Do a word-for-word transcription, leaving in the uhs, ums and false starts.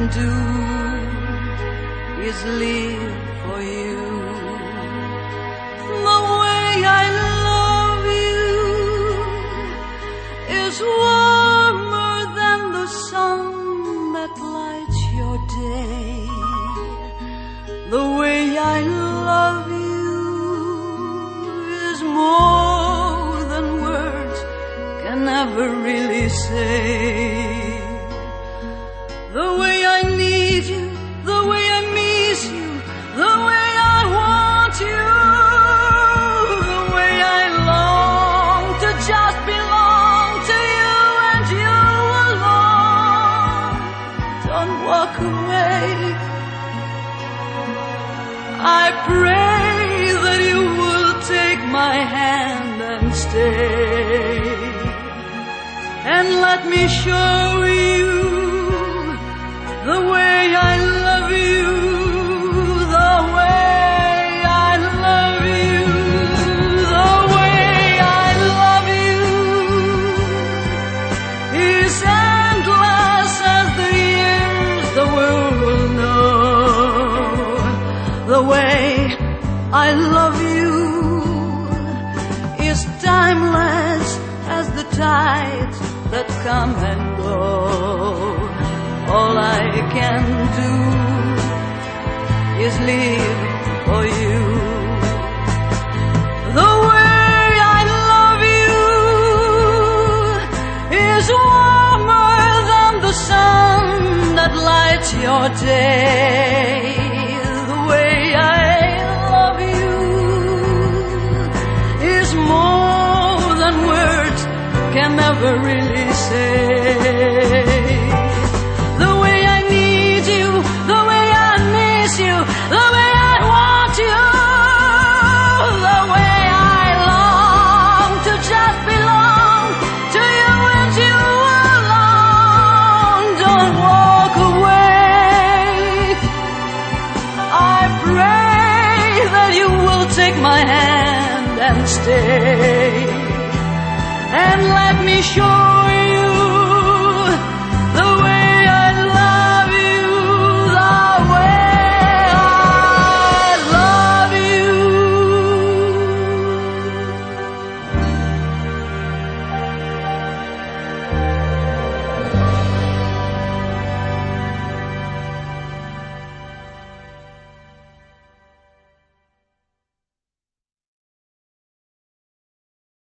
do is live for you. The way I love you is warmer than the sun that lights your day. The way I love you is more than words can ever really say. The way I need you, the way I miss you, the way I want you, the way I long to just belong to you and you alone. Don't walk away. I pray that you will take my hand and stay, and let me show you the way I love you, the way I love you, the way I love you is endless as the years the world will know. The way I love you is timeless as the tides that come and go. All I can do is live for you. The way I love you is warmer than the sun that lights your day. The way I love you is more than words can ever really say. The way I need you, the way I miss you, the way I want you, the way I long to just belong to you and you alone. Don't walk away. I pray that you will take my hand and stay, and let me show you